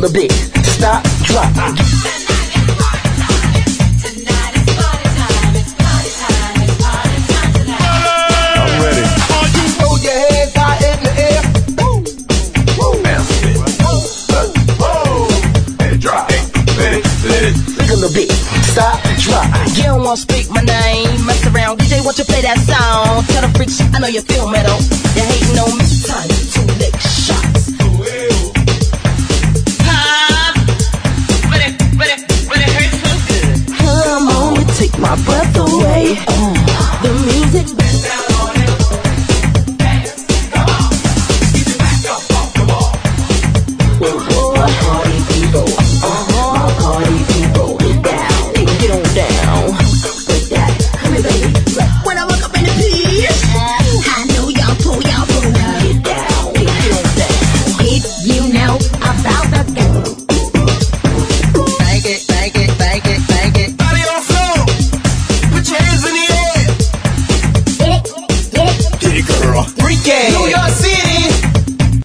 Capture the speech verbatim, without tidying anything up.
the beat. Stop, drop. Bit. Stop, drop. You don't wanna speak my name. Mess around, D J, won't you play that song? Tell the freaks, I know you feel metal. You hating on me, time to lick shots. Huh? But it, but it, but it hurts so good. Come on, you take my breath away. Oh.